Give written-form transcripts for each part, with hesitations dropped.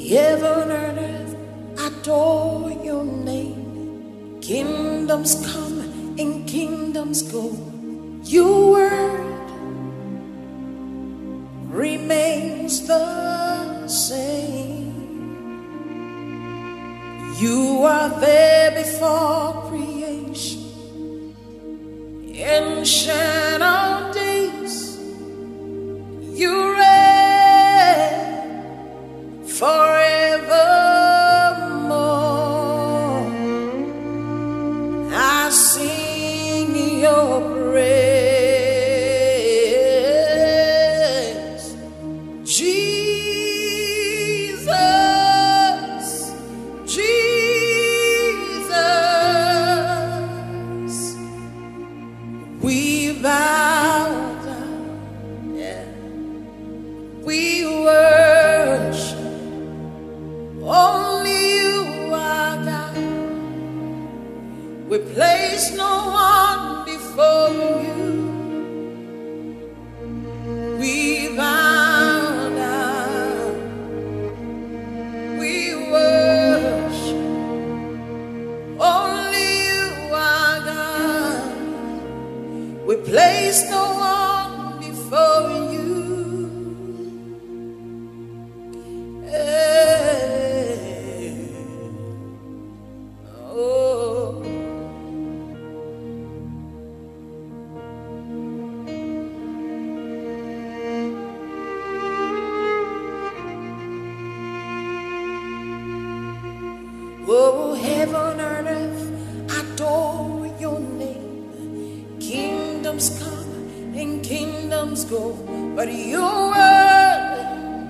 Heaven and earth adore your name. Kingdoms come and kingdoms go. Your word remains the same. You are there before creation. Ancient of days, you reign forevermore. I sing your praise, Jesus, Jesus. We bow down, yeah. We worship. Only you are God. We place no one before you. We bow down. We worship. Only you are God. We place no one before you. Oh, heaven and earth adore your name. Kingdoms come and kingdoms go, but your word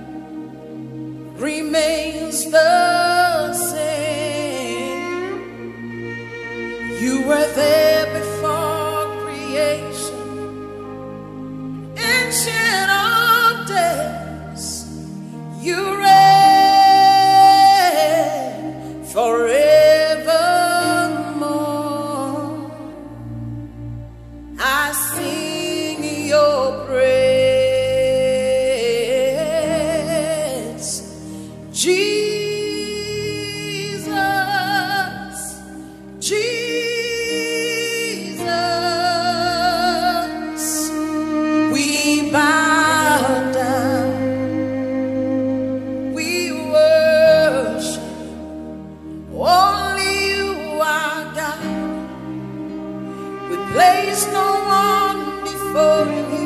remains the same. You were there before creation, ancient of days. You reign forevermore. I sing your praise, Jesus, Jesus. We bow down, we worship. Only you are God. We place no one before you.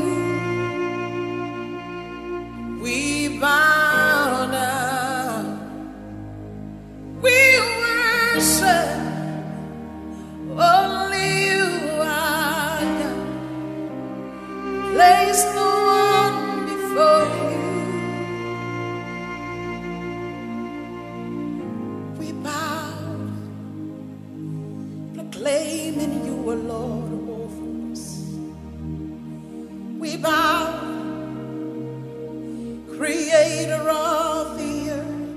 We bow down. We worship. Only you are God. Place no one before you. We bow, proclaiming you are Lord over us. We bow, creator of the earth.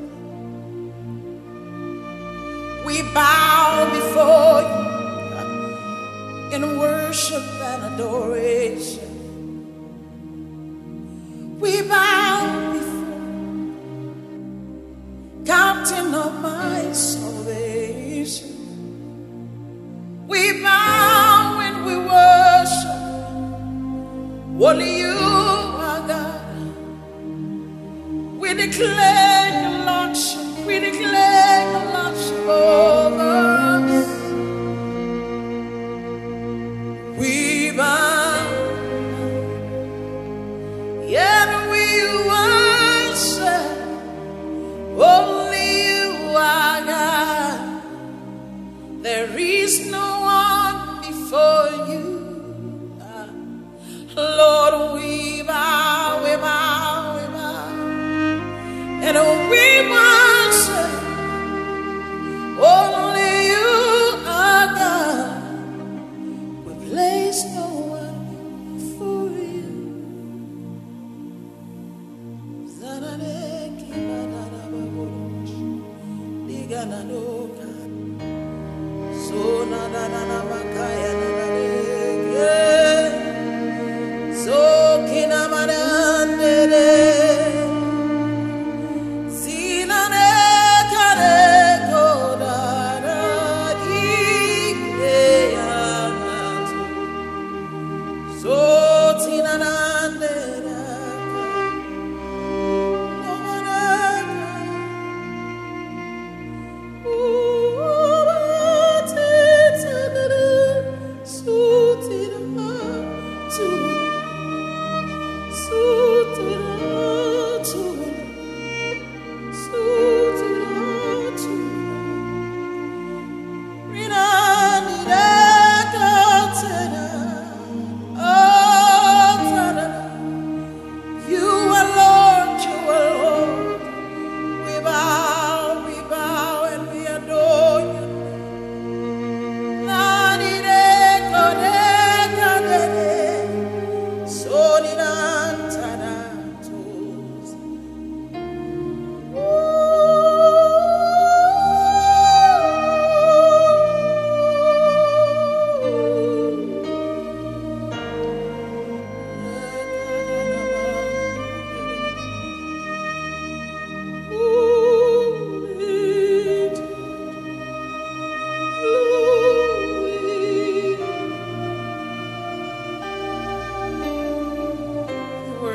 We bow before you in worship and adoration. We bow before Captain of my salvation. We bow and we worship. Only you are God. We declare your lordship. We declare your lordship over us. We bow. Yet we worship. Only you are God. There is no one before you. Lord, we bow, we bow, we bow. And we worship. Only you are God. We place no one before you. So na na na na makaya na na so kina marande zina ne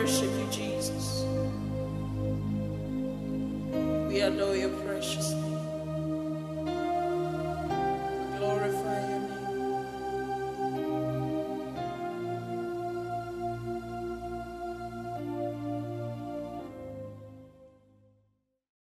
worship